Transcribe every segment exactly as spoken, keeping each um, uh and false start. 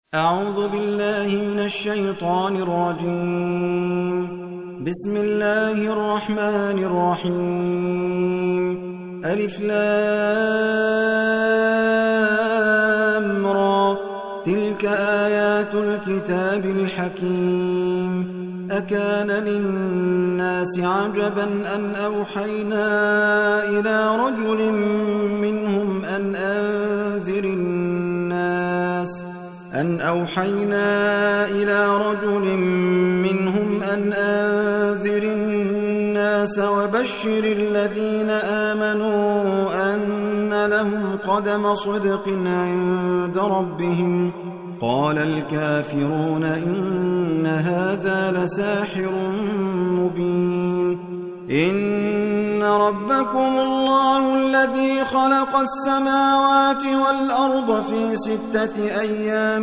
أعوذ بالله من الشيطان الرجيم. بسم الله الرحمن الرحيم. ألف لام را، تلك آيات الكتاب الحكيم. أكان للناس عجبا أن أوحينا إلى رجل منهم أن أنذر الناس أن أوحينا إلى رجل منهم أن أنذر الناس وبشر الذين آمنوا أن لهم قدم صدق عند ربهم. قال الكافرون إن هذا لساحر مبين. إن ربكم الله الذي خلق السماوات والأرض في ستة أيام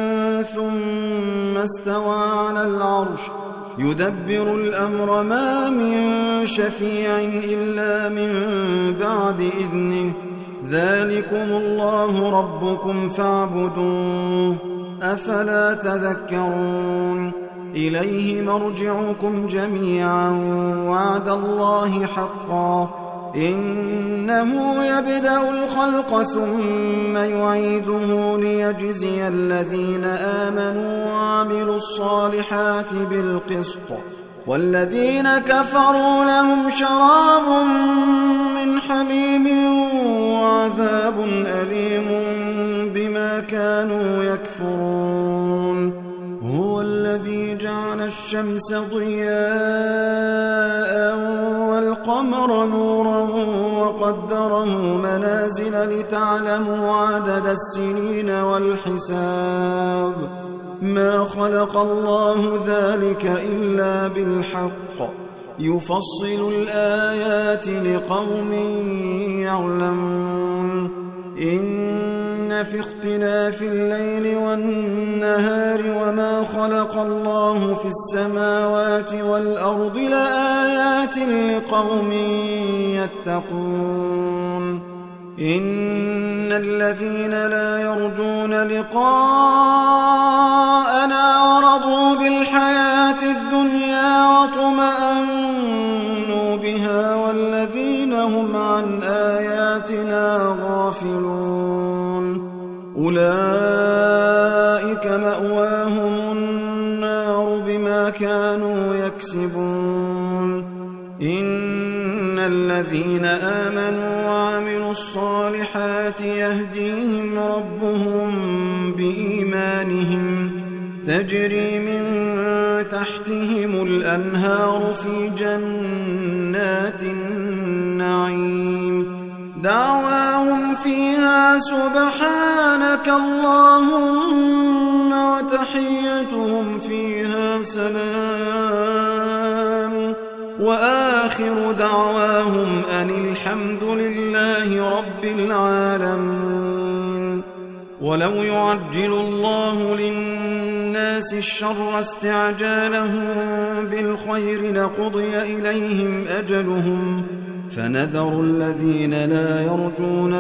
ثم استوى على العرش يدبر الأمر ما من شفيع إلا من بعد إذنه. ذلكم الله ربكم فاعبدوه، أفلا تذكرون. إليه مرجعكم جميعا وعد الله حقا. إنه يبدأ الخلق ثم يعيده ليجزي الذين آمنوا وعملوا الصالحات بالقسط، والذين كفروا لهم شراب من حميم وعذاب أليم بما كانوا يكفرون. هو الذي جعل الشمس ضياء والقمر نورا وقدره منازل لتعلموا عدد السنين والحساب. ما خلق الله ذلك إلا بالحق، يفصل الآيات لقوم يعلمون. إن في اختلاف الليل والنهار وما خلق الله في السماوات والأرض لآيات لقوم يتقون. إن الذين لا يرجون لقاءنا ورضوا بالحياة الدنيا واطمأنوا بها والذين هم عن آياتنا غافلون أولئك مأواهم النار بما كانوا يكسبون. إن الذين آمنوا وعملوا الصالحات يهديهم ربهم بإيمانهم، تجري من تحتهم الأنهار في جنات النعيم. دعواهم فيها سبحانك اللهم وتحيتهم فيها سلام، وآخر دعواهم أن الحمد لله رب العالمين. ولو يعجل الله للناس الشر استعجالهم بالخير لقضي إليهم أجلهم، فنذر الذين لا يرجون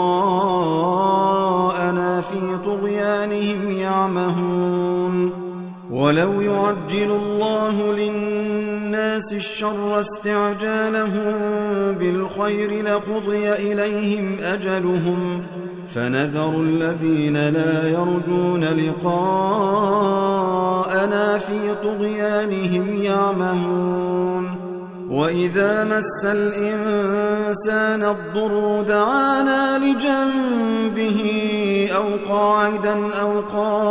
لقاءنا في طغيانهم يعمهون. ولو يعجل الله للناس الشر استعجالهم بالخير لقضي إليهم أجلهم، فنذر الذين لا يرجون لقاءنا في طغيانهم يعمهون. وإذا مس الإنسان الضر دعانا لجنبه أو قاعدا أو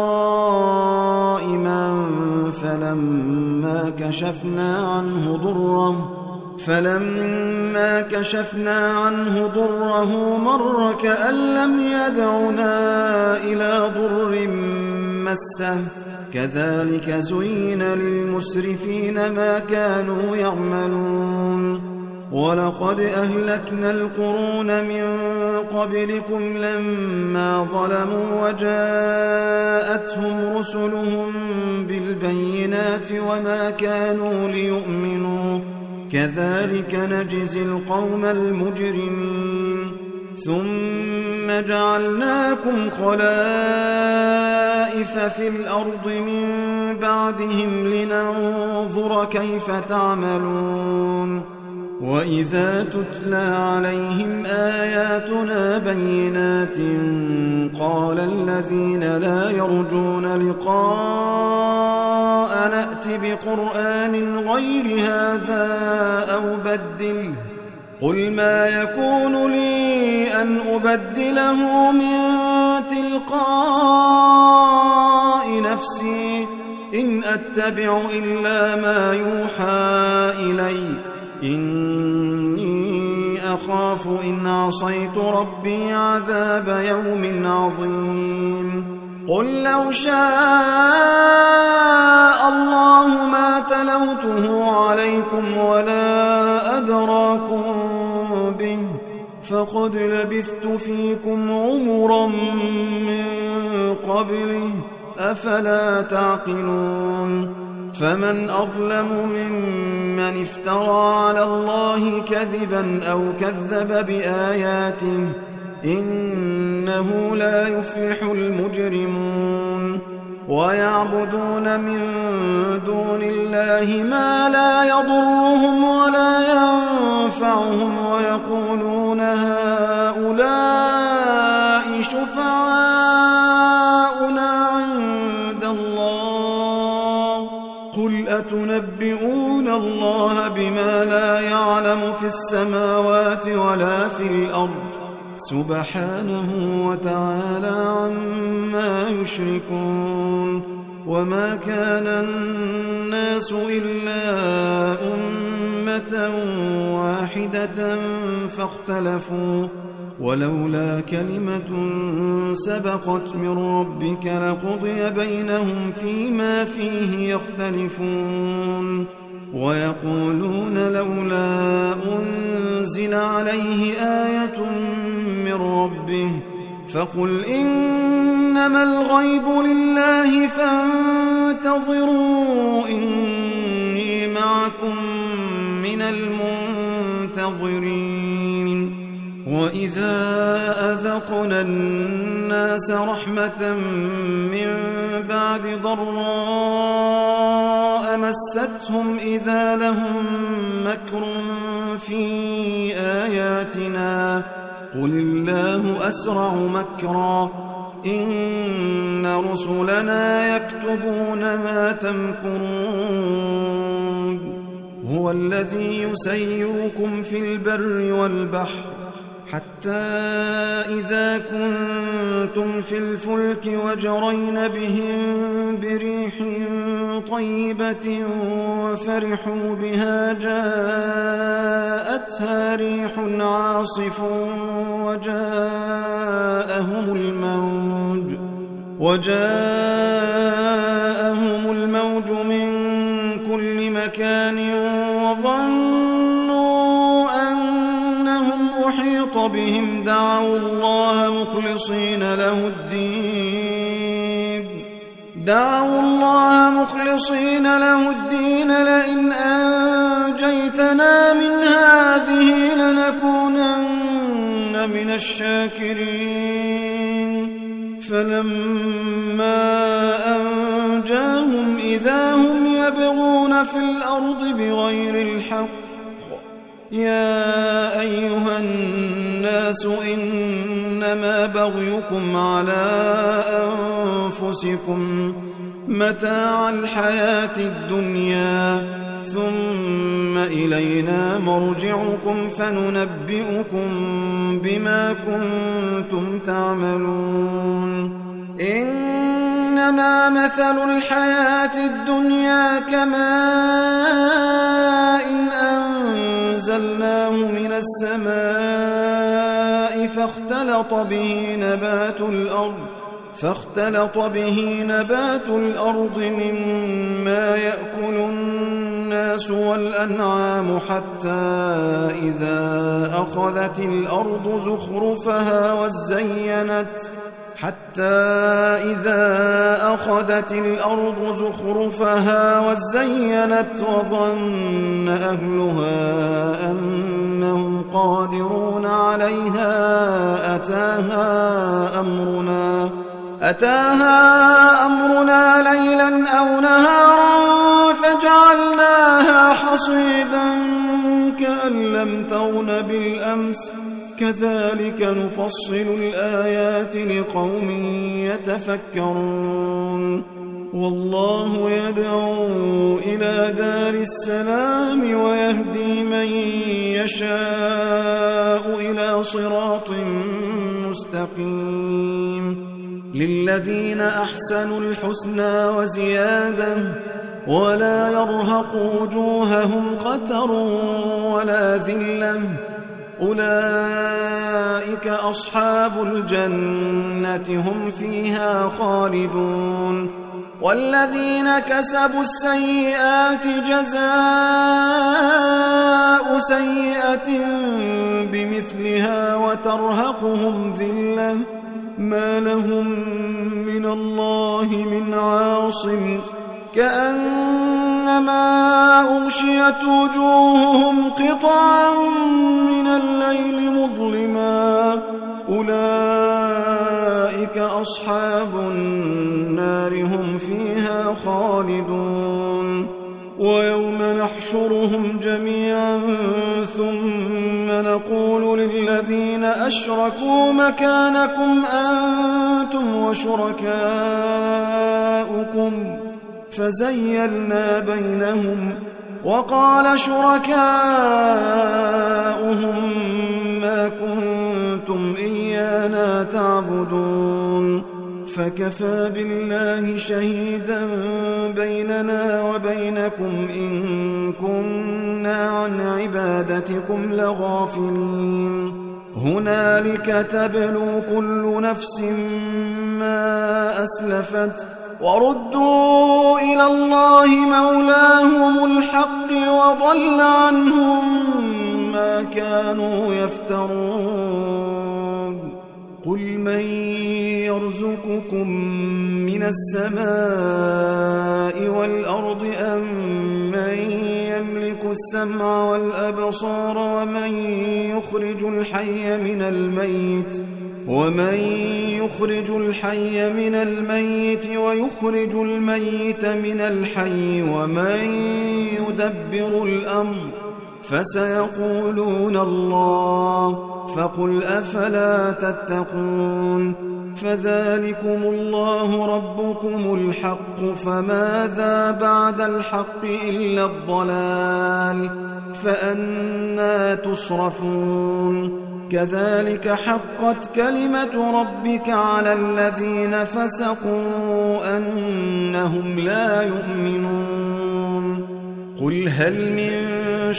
قائما فلما كشفنا عنه ضره فلما كشفنا عنه ضره مر كأن لم يدعنا إلى ضر مسه. كذلك زين للمسرفين ما كانوا يعملون. ولقد أهلكنا القرون من قبلكم لما ظلموا وجاءتهم رسلهم بالبينات وما كانوا ليؤمنوا. كذلك نجزي القوم المجرمين. ثم ثم جعلناكم خلائف في الأرض من بعدهم لننظر كيف تعملون وإذا تتلى عليهم آياتنا بينات قال الذين لا يرجون لقاء نأت بقرآن غير هذا أو بدله قل ما يكون لي أن أبدله من تلقاء نفسي إن أتبع إلا ما يوحى إلي إني أخاف إن عصيت ربي عذاب يوم عظيم قل لو شاء الله ما تلوته عليكم ولا أدراكم به فقد لبثت فيكم عمرا من قبله أفلا تعقلون فمن أظلم ممن افترى على الله كذبا أو كذب بآياته إنه لا يفلح المجرمون ويعبدون من دون الله ما لا يضرهم ولا ينفعهم ويقولون هؤلاء شفعاؤنا عند الله قل أتنبئون الله بما لا يعلم في السماوات ولا في الأرض سبحانه وتعالى عما يشركون وما كان الناس إلا أمة واحدة فاختلفوا ولولا كلمة سبقت من ربك لقضي بينهم فيما فيه يختلفون ويقولون لولا أنزل عليه آية من ربه فقل إنما الغيب لله فانتظروا إني معكم من المنتظرين وإذا أذقنا الناس رحمة من بعد ضراء مستهم إذا لهم مكر في آياتنا قل الله أسرع مكرا إن رسلنا يكتبون ما تمكرون هو الذي يسيركم في البر والبحر حتى إذا كنتم في الفلك وجرين بهم بريح طيبة وفرحوا بها جاءتها ريح عاصف وجاءهم الموج وجاءهم الموج من كل مكان وظنوا أنهم أحيط بهم دعوا الله مخلصين له الدين دعوا الله مخلصين له الدين لئن أنجيتنا من هذه لنكونن من الشاكرين فلما أنجاهم إذا هم يبغون في الأرض بغير الحق يا أيها الناس إنما بغيكم على أنفسكم متاع الحياة الدنيا ثم إلينا مرجعكم فننبئكم بما كنتم تعملون إنما مثل الحياة الدنيا كماء أنزلناه من السماء فاختلط به نبات الأرض فاختلط به نبات الأرض مما يأكل الناس والأنعام حتى إذا أخذت الأرض زخرفها وزينت حتى إذا أخذت الأرض زخرفها وزينت وظن أهلها أن إنهم قادرون عليها أتاها أمرنا أتاها أمرنا ليلا أو نهارا فجعلناها حصيدا كأن لم تغن بالأمس كذلك نفصل الآيات لقوم يتفكرون والله يدعو إلى دار السلام ويهدي من يشاء إلى صراط مستقيم للذين أحسنوا الحسنى وزيادة ولا يرهق وجوههم قتر ولا ذلة أولئك أصحاب الجنة هم فيها خالدون والذين كسبوا السيئات جزاء سيئة بمثلها وترهقهم ذلة ما لهم من الله من عاصم كأنما أغشيت وجوههم قطعا من الليل مظلما أولئك أصحاب النار هم فيها خالدون ويوم نحشرهم جميعا ثم نقول للذين أشركوا مكانكم أنتم وشركاؤكم فزيلنا بينهم وقال شركاؤهم ما كنتم إيانا تعبدون فكفى بالله شهيدا بيننا وبينكم إن كنا عن عبادتكم لغافلين هنالك تبلو كل نفس ما أسلفت وردوا إلى الله مولاهم الحق وضل عنهم ما كانوا يفترون قل من يرزقكم من السماء والأرض أم من يملك السمع والأبصار ومن يخرج الحي من الميت ومن يخرج الحي من الميت ويخرج الميت من الحي ومن يدبر الأمر فسيقولون الله فقل أفلا تتقون فذلكم الله ربكم الحق فماذا بعد الحق إلا الضلال فأنى تصرفون كذلك حقت كلمة ربك على الذين فسقوا أنهم لا يؤمنون قل هل من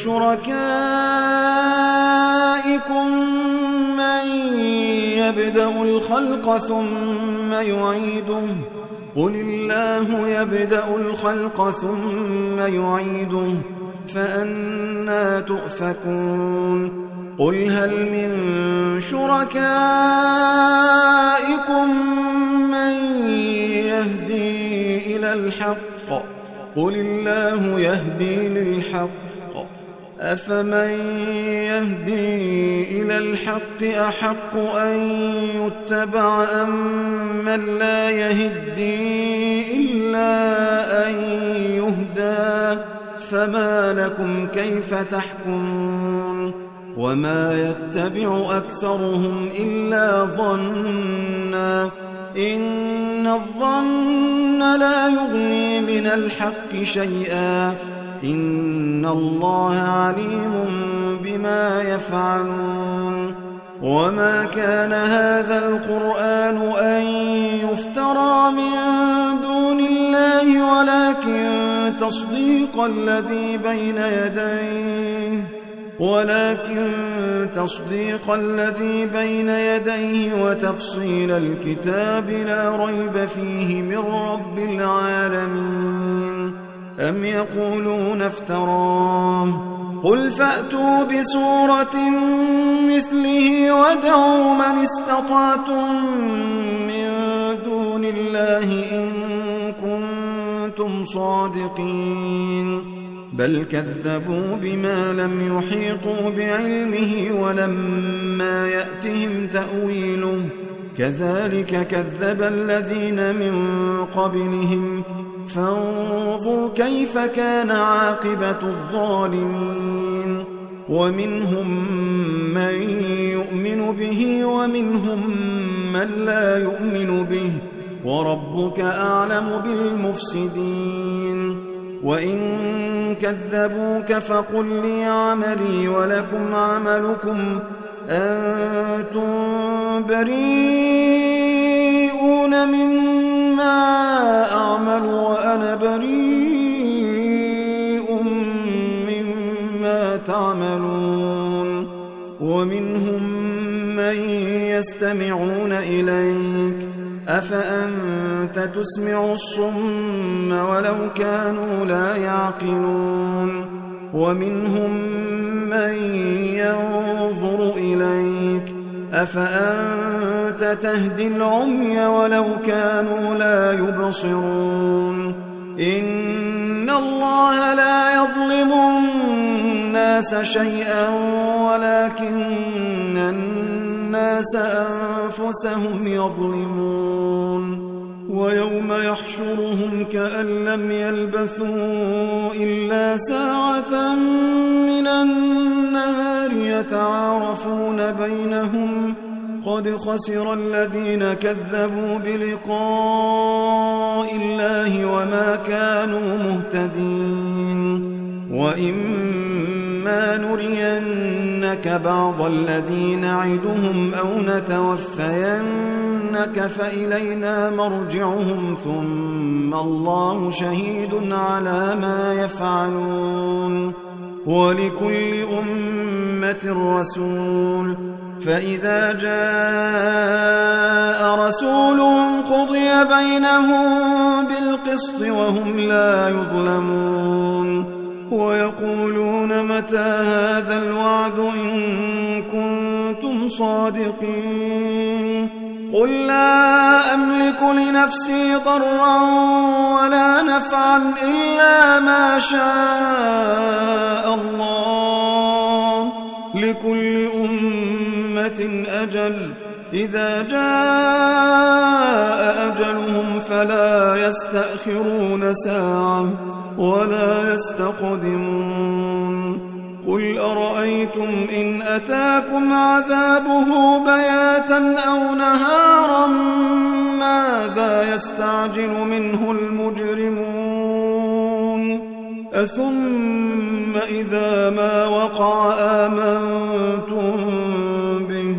شركائكم من يبدأ الخلق ثم يعيده قل الله يبدأ الخلق ثم يعيده فأنى تؤفكون قل هل من شركائكم من يهدي إلى الحق قل الله يهدي للحق أفمن يهدي إلى الحق أحق أن يتبع أم من لا يهدي إلا أن يهدى فما لكم كيف تحكمون وما يتبع أكثرهم إلا ظنا إن الظن لا يغني من الحق شيئا إن الله عليم بما يفعلون وما كان هذا القرآن أن يفترى من دون الله ولكن تصديق الذي بين يديه ولكن تصديق الذي بين يديه وتفصيل الكتاب لا ريب فيه من رب العالمين أم يقولون افتراه قل فأتوا بسورة مثله وادعوا من استطعتم من دون الله إن كنتم صادقين بل كذبوا بما لم يحيطوا بعلمه ولما يأتهم تأويله كذلك كذب الذين من قبلهم فانظر كيف كان عاقبة الظالمين ومنهم من يؤمن به ومنهم من لا يؤمن به وربك أعلم بالمفسدين وإن كذبوك فقل لي عملي ولكم عملكم أنتم بريئون مما أعمل وأنا بريء مما تعملون ومنهم من يستمعون إليك أفأنت تسمع الصم ولو كانوا لا يعقلون ومنهم من ينظر إليك أفأنت تهدي العمي ولو كانوا لا يبصرون إن الله لا يظلم الناس شيئا ولكن الناس أنفسهم يظلمون ويوم يحشرهم كأن لم يلبثوا إلا ساعة من النهار يتعارفون بينهم قد خسر الذين كذبوا بلقاء الله وما كانوا مهتدين وإما نرينك بعض الذي نعدهم أو نتوفينك فإلينا مرجعهم ثم الله شهيد على ما يفعلون ولكل أمة رسول فإذا جاء رسولهم قضي بينهم بالقسط وهم لا يظلمون ويقولون متى هذا الوعد إن كنتم صادقين قل لا أملك لنفسي ضرا ولا نفعا إلا ما شاء الله لكل أمة أجل إذا جاء أجلهم فلا يستأخرون ساعة ولا يستقدمون قل أرأيتم إن أتاكم عذابه بياتا أو نهارا ماذا يستعجل منه المجرمون أثم إذا ما وقع آمنتم به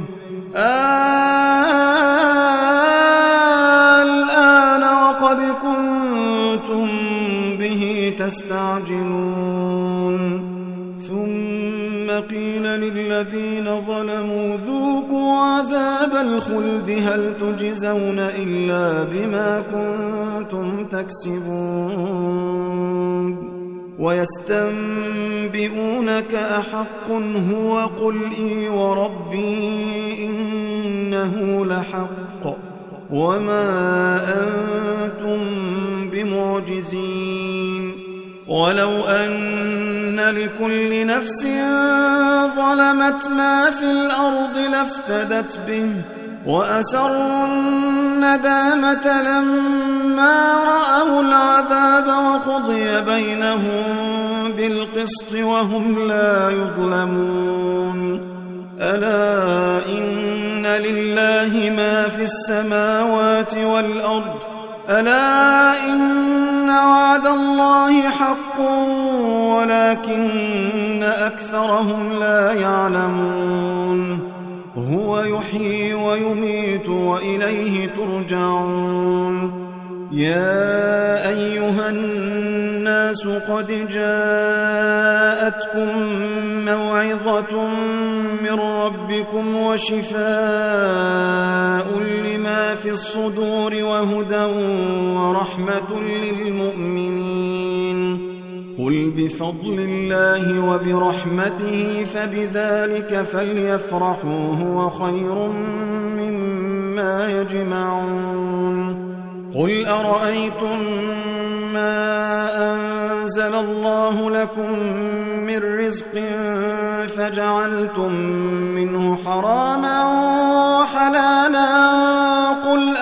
الآن وقد كنتم به تستعجلون ثم قيل للذين ظلموا ذوقوا عذاب الخلد هل تجزون إلا بما كنتم تكسبون ويستنبئونك أحق هو قل إي وربي إنه لحق وما أنتم بمعجزين ولو أن لكل نفس ظلمت ما في الأرض لافتدت به وأسروا الندامة لما رأوا العذاب وقضي بينهم بالقسط وهم لا يظلمون ألا إن لله ما في السماوات والأرض ألا إن وعد الله حق ولكن أكثرهم لا يعلمون هو يحيي ويميت وإليه ترجعون يا أيها الناس قد جاءتكم موعظة من ربكم وشفاء لما في الصدور وهدى ورحمة للمؤمنين قل بفضل الله وبرحمته فبذلك فليفرحوا هو خير مما يجمعون قل أرأيتم ما أنزل الله لكم من رزق فجعلتم منه حراما وحلالا قل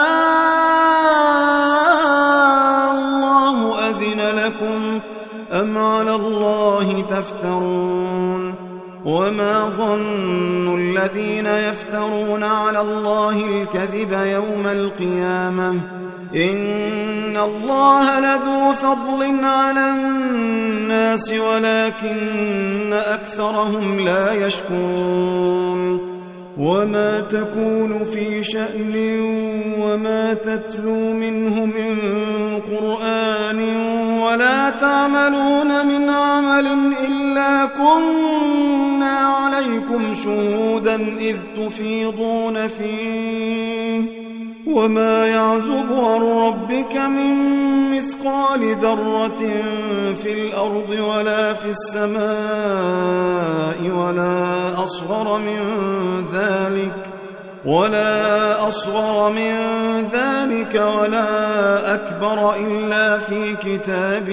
آه الله أذن لكم أم على الله تفترون وما ظن الذين يفترون على الله الكذب يوم القيامة إن الله لذو فضل على الناس ولكن أكثرهم لا يشكرون وما تكون في شأن وما تتلو منه من قرآن ولا تعملون من عمل إلا كنا عليكم شهودا إذ تفيضون فيه وما يعزب عن ربك من مثقال ذرة في الأرض ولا في السماء ولا أصغر من ذلك ولا أصغر من ذلك ولا أكبر إلا في كتاب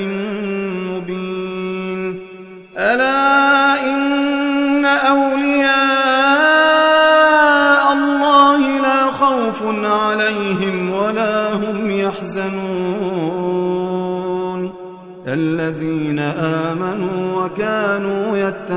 مبين ألا إن أولياء الله لا خوف عليهم ولا هم يحزنون الذين آمنوا وكانوا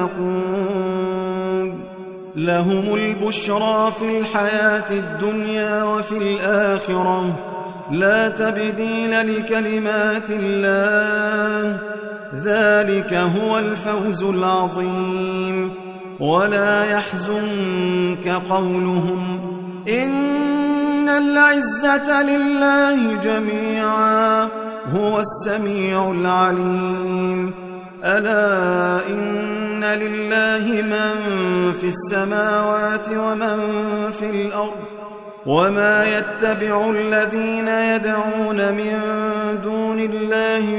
يتقون لهم البشرى في الحياة الدنيا وفي الآخرة لا تبديل لكلمات الله ذلك هو الفوز العظيم ولا يحزنك قولهم إن العزة لله جميعا هو السميع العليم ألا إن لله من في السماوات ومن في الأرض وما يتبع الذين يدعون من دون الله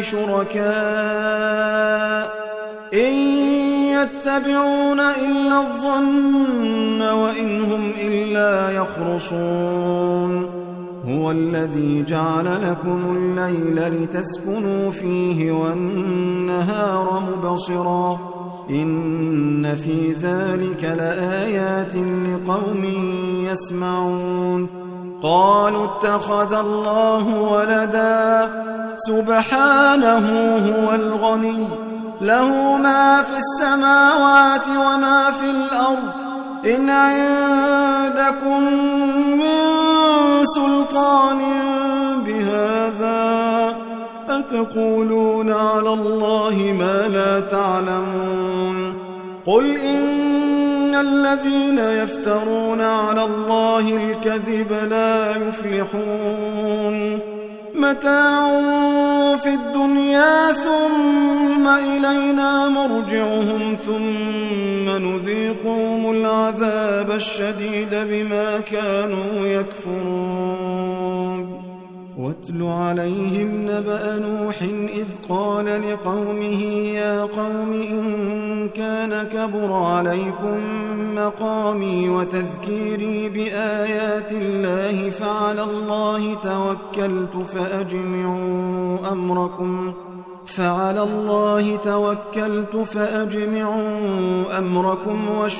شركاء إن يتبعون إلا الظن وإن هم إلا يخرصون هو الذي جعل لكم الليل لتسكنوا فيه والنهار مبصرا إن في ذلك لآيات لقوم يسمعون قالوا اتخذ الله ولدا سبحانه هو الغني له ما في السماوات وما في الأرض إن عندكم من سلطان بهذا أتقولون على الله ما لا تعلمون قل إن الذين يفترون على الله الكذب لا يفلحون متاع في الدنيا ثم إلينا مرجعهم ثم نذيقهم العذاب الشديد بما كانوا يكفرون واتل عليهم نبأ نوح إذ قال لقومه يا قوم إن كان كبر عليكم مقامي وتذكيري بآيات الله فعلى الله توكلت فأجمعوا أمركم فعلى الله توكلت فأجمعوا أمركم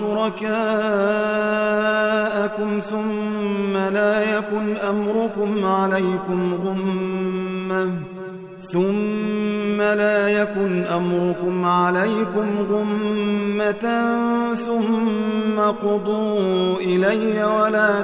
وشركاءكم ثم لا يكن أمركم عليكم غمة ثم لا يكن أمركم عليكم غمة ثم قضوا إلي ولا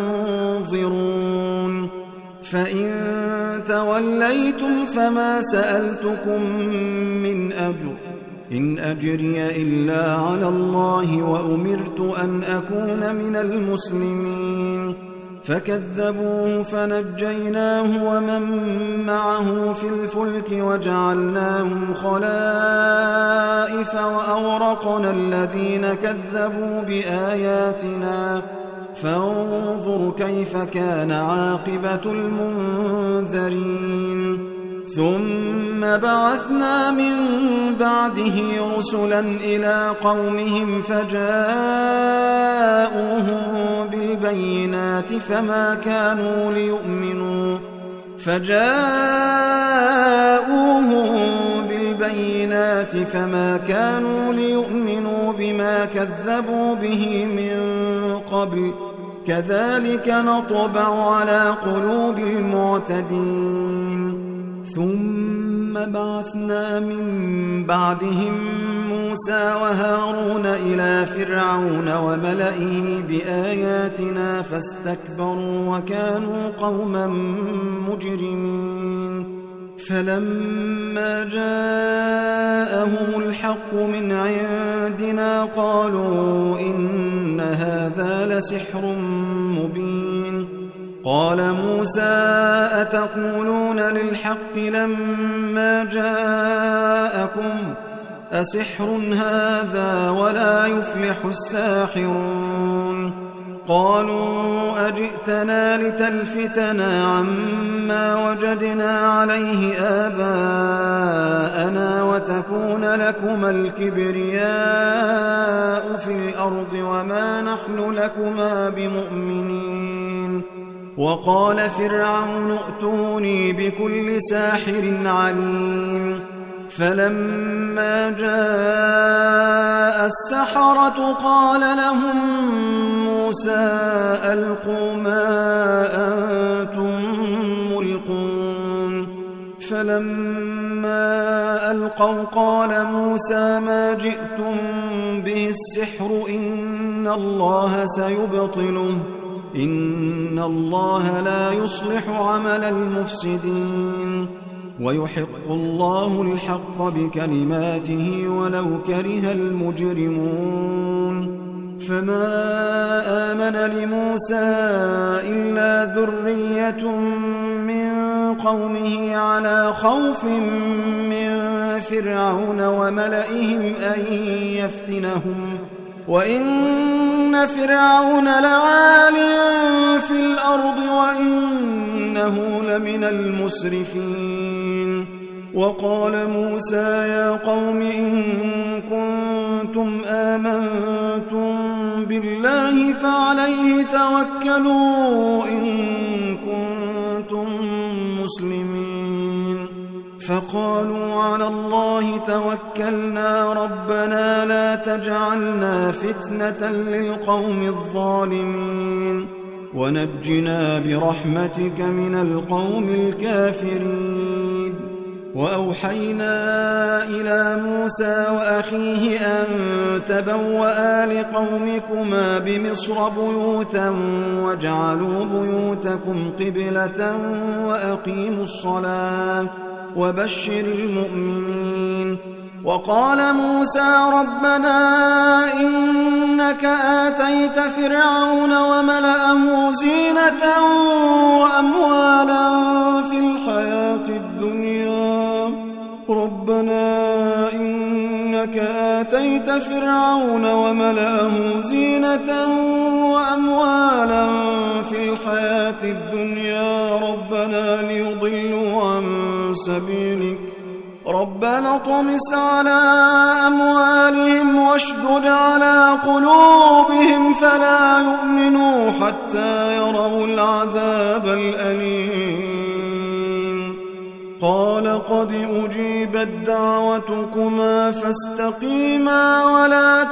تنظرون فإن توليتم فما سألتكم من أجر إن أجري إلا على الله وأمرت أن أكون من المسلمين فكذبوه فنجيناه ومن معه في الفلك وجعلناهم خلائف وأورقنا الذين كذبوا بآياتنا فانظر كيف كان عاقبة المنذرين ثم بعثنا من بعده رسلا إلى قومهم فجاءوهم بالبينات فما كانوا ليؤمنوا فجاءوهم بالبينات بالبينات فما كانوا ليؤمنوا بما كذبوا به من قبل كذلك نطبع على قلوب المعتدين ثم بعثنا من بعدهم موسى وهارون إلى فرعون وملئه بآياتنا فاستكبروا وكانوا قوما مجرمين فلما جاءهم الحق من عندنا قالوا إن هذا لسحر مبين قال موسى أتقولون للحق لما جاءكم أسحر هذا ولا يفلح الساحرون قالوا أجئتنا لتلفتنا عما وجدنا عليه آباءنا وتكون لكما الكبرياء في الأرض وما نحن لكما بمؤمنين وقال فرعون ائتوني بكل ساحر عليم فلما جاء السحرة قال لهم موسى ألقوا ما أنتم ملقون فلما ألقوا قال موسى ما جئتم به السحر إن الله سيبطله إن الله لا يصلح عمل المفسدين ويحق الله الحق بكلماته ولو كره المجرمون فما آمن لموسى إلا ذرية من قومه على خوف من فرعون وملئهم أن يفتنهم وإن فرعون لعال في الأرض وإنه لمن المسرفين وقال موسى يا قوم إن كنتم آمنتم بالله فعليه توكلوا إن كنتم مسلمين فقالوا على الله توكلنا ربنا لا تجعلنا فتنة للقوم الظالمين ونجنا برحمتك من القوم الكافرين وأوحينا إلى موسى وأخيه أن تبوأ لقومكما بمصر بيوتا واجعلوا بيوتكم قبلة وأقيموا الصلاة وبشر المؤمنين وقال موسى ربنا إنك آتيت فرعون وملأه زينة وأموالا في الحياة الدنيا ربنا إنك آتيت فرعون وملأه زينة وأموالا في الحياة الدنيا ربنا ليضلوا عن سبيلك ربنا طمس على أموالهم واشدد على قلوبهم فلا يؤمنوا حتى يروا العذاب الأليم قال قد أجيبت دعوتكما فاستقيما ولا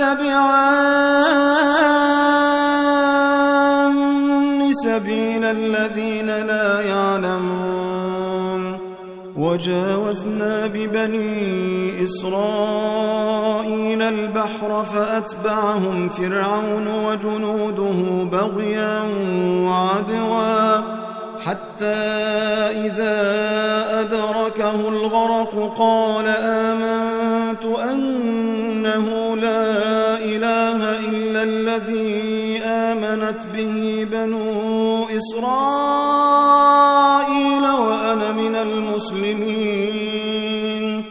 تتبعان سبيل الذين لا يعلمون وجاوزنا ببني إسرائيل البحر فأتبعهم فرعون وجنوده بغيا وعدوا حتى إذا أدركه الغرق قال آمنت أنه لا إله إلا الذي آمنت به بنو إسرائيل وأنا من المسلمين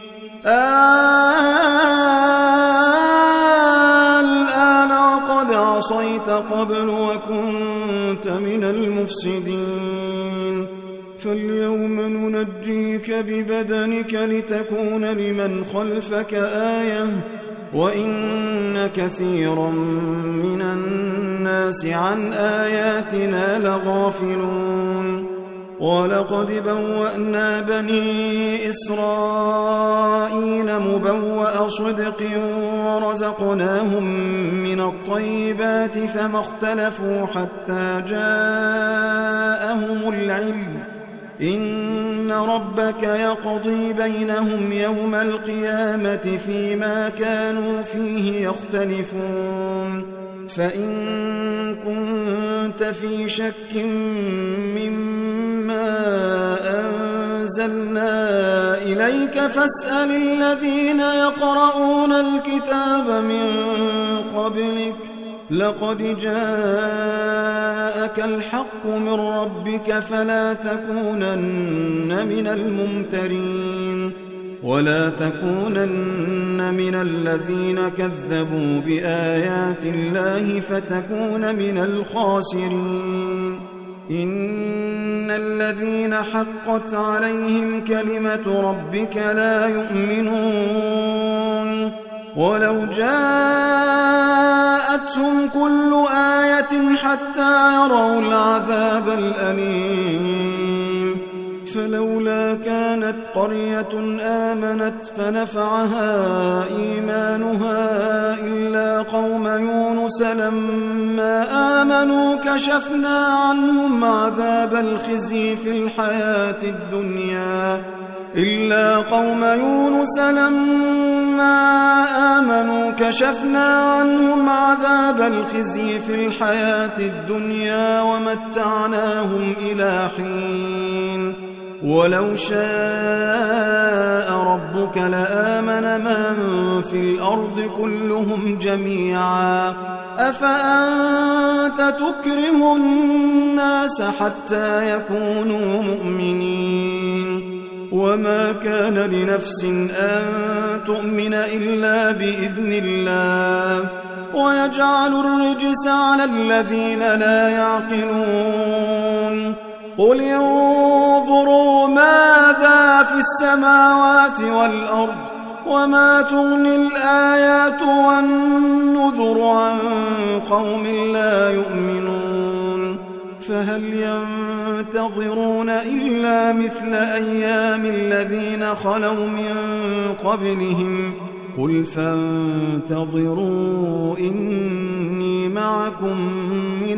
الآن وقد عصيت قبل وكنت من المفسدين فاليوم ننجيك ببدنك لتكون لمن خلفك آية وإن كثيرا من الناس عن آياتنا لغافلون ولقد بوأنا بني إسرائيل مبوأ صدق ورزقناهم من الطيبات فما اختلفوا حتى جاءهم العلم إن ربك يقضي بينهم يوم القيامة فيما كانوا فيه يختلفون فإن كنت في شك مما أنزلنا إليك فاسأل الذين يقرؤون الكتاب من قبلك لقد جاءك الحق من ربك فلا تكونن من الممترين ولا تكونن من الذين كذبوا بآيات الله فتكون من الخاسرين إن الذين حقت عليهم كلمة ربك لا يؤمنون ولو جاءتهم كل آية حتى يروا العذاب الأليم فلولا كانت قرية آمنت فنفعها إيمانها إلا قوم يونس لما آمنوا كشفنا عنهم عذاب الخزي في الحياة الدنيا إلا قوم يونس لما آمنوا كشفنا عنهم عذاب الخزي في الحياة الدنيا ومتعناهم إلى حين ولو شاء ربك لآمن من في الأرض كلهم جميعا أفأنت تكره الناس حتى يكونوا مؤمنين وما كان لنفس أن تؤمن إلا بإذن الله ويجعل الرجس على الذين لا يعقلون قل انظروا ماذا في السماوات والأرض وما تغني الآيات والنذر عن قوم لا يؤمنون فهل ينتظرون إلا مثل أيام الذين خلوا من قبلهم قل فانتظروا إني معكم من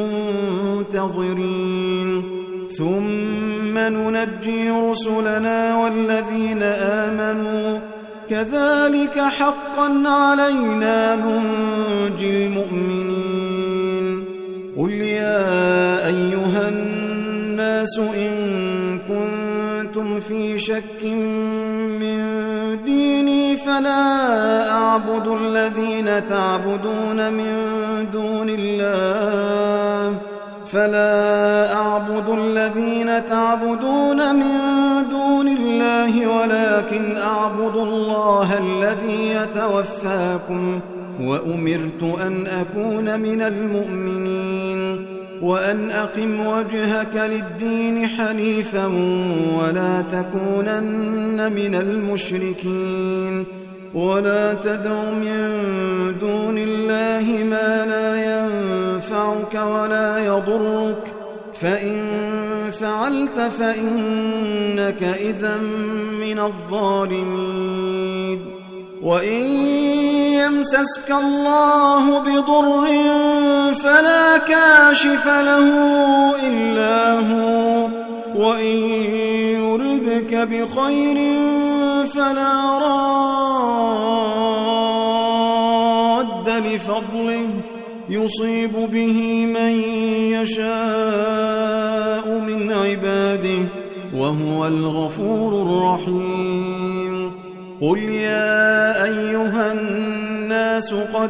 المنتظرين ثم ننجي رسلنا والذين آمنوا كذلك حقا علينا ننجي المؤمنين قل يا أيها الناس إن كنتم في شك من ديني فلا أعبد الذين تعبدون من دون الله فلا أعبد الذين تعبدون من دون الله ولكن أعبد الله الذي يتوفاكم وأمرت أن أكون من المؤمنين وأن أقم وجهك للدين حنيفا ولا تكونن من المشركين ولا تدع من دون الله ما لا ينفعك ولا يضرك فإن فعلت فإنك إذا من الظالمين وإن يمسسك الله بضر فلا كاشف له إلا هو وإن يردك بخير فلا راد لفضله يصيب به من يشاء من عباده وهو الغفور الرحيم قل يا أيها الناس قد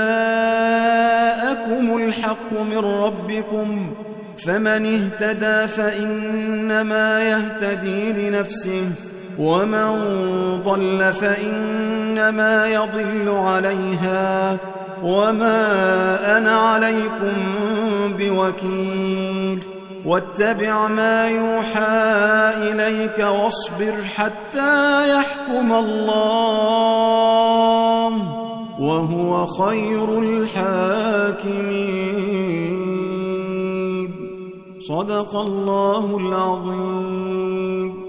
جاءكم الحق من ربكم فمن اهتدى فإنما يهتدي لنفسه ومن ضل فإنما يضل عليها وما أنا عليكم بوكيل واتبع ما يوحى إليك واصبر حتى يحكم الله وهو خير الحاكمين. صدق الله العظيم.